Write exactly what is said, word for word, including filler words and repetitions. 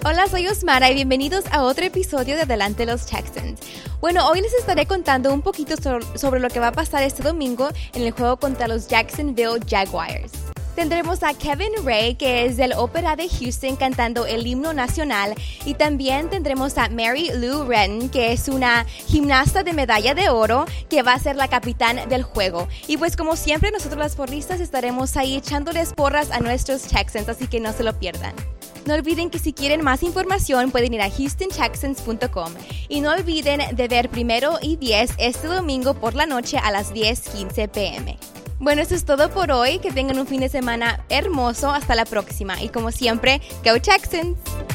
Hola, soy Osmara y bienvenidos a otro episodio de Adelante los Texans. Bueno, hoy les estaré contando un poquito sobre lo que va a pasar este domingo en el juego contra los Jacksonville Jaguars. Tendremos a Kevin Ray, que es del Ópera de Houston, cantando el himno nacional. Y también tendremos a Mary Lou Retton, que es una gimnasta de medalla de oro, que va a ser la capitán del juego. Y pues como siempre, nosotros las porristas estaremos ahí echándoles porras a nuestros Texans, así que no se lo pierdan. No olviden que si quieren más información pueden ir a houston texans punto com. Y no olviden de ver Primero y Diez este domingo por la noche a las diez quince pm. Bueno, eso es todo por hoy. Que tengan un fin de semana hermoso. Hasta la próxima. Y como siempre, Go Texans!